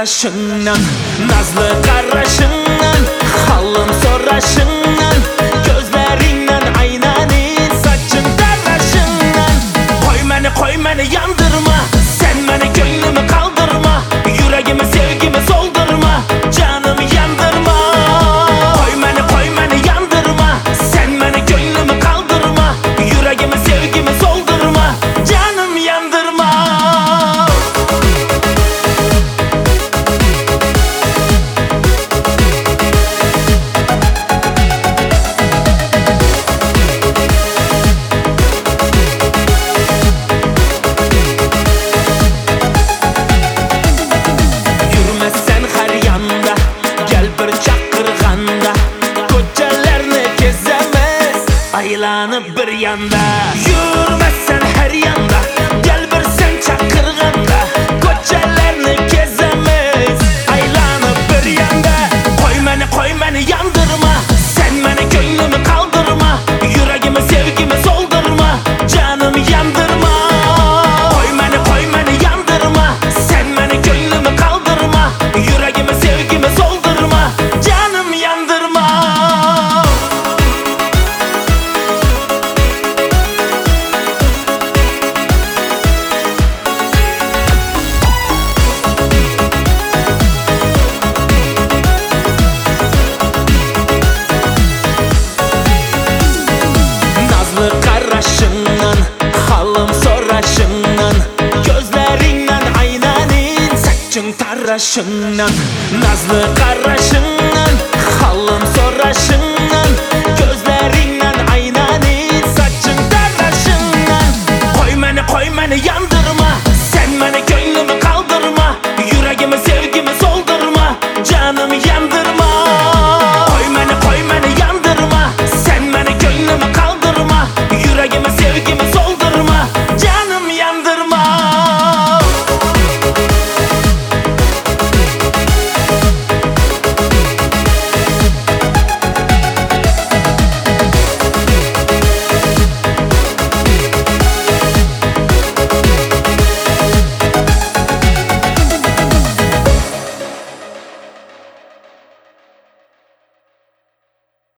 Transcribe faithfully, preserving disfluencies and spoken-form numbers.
tarraşından, nazlı qarraşından, halım soraşından, gözlerinden aynanin, saçın tarraşından. Koy məni, koy məni yandırma, sen məni gönlümü kaldırma, yüreğimi sevgimi soldurma, canımı yandırma. Koy məni, koy məni yandırma, sen məni gönlümü kaldırma, yüreğimi sevgimi soldurma, canım yandırma. Yürmezsen her yanda, gel bir çakırganda, kocalarını gezemez, aylanıp bir yanda. Yürmezsen her yanda, gel bir sen çakırganda, kocalarını gezemez, aylanıp bir yanda. Koy məni, koy məni yandırma, sen məni gönlümü kaldırma, yüreğimi sevgimi soldurma, canımı yandırma. Koy məni, koy məni yandırma, sen məni gönlümü kaldırma, yüreğimi sevgimi soldurma, canım yandırma. Nazlı qarraşından, halım soraşından, gözlerinden aynanin, saçın tarraşından, nazlı qarraşından.